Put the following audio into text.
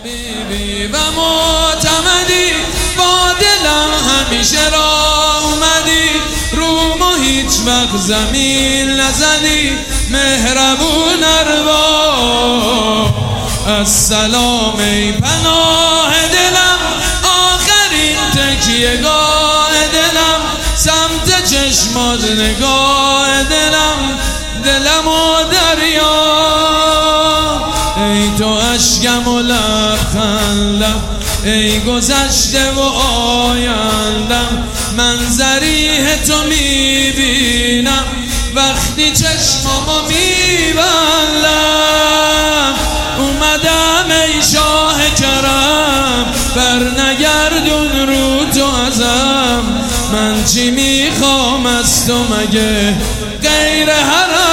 حبیبی و معتمدی، با دلم همیشه راه اومدی، رومو هیچ وقت زمین نزدی، مهربون ارباب. السلام ای پناه دلم، آخرین تکیه‌گاه دلم، سمت چشمات نگاه دلم و دریا. ای تو اشکم و لبخندم، ای گذشته و آیندم، منظریه تو میبینم وقتی چشمامو میبندم. اومدم ای شاه کرم، برنگردون رو تو ازم، من چی میخوام از تو مگه غیر حرم.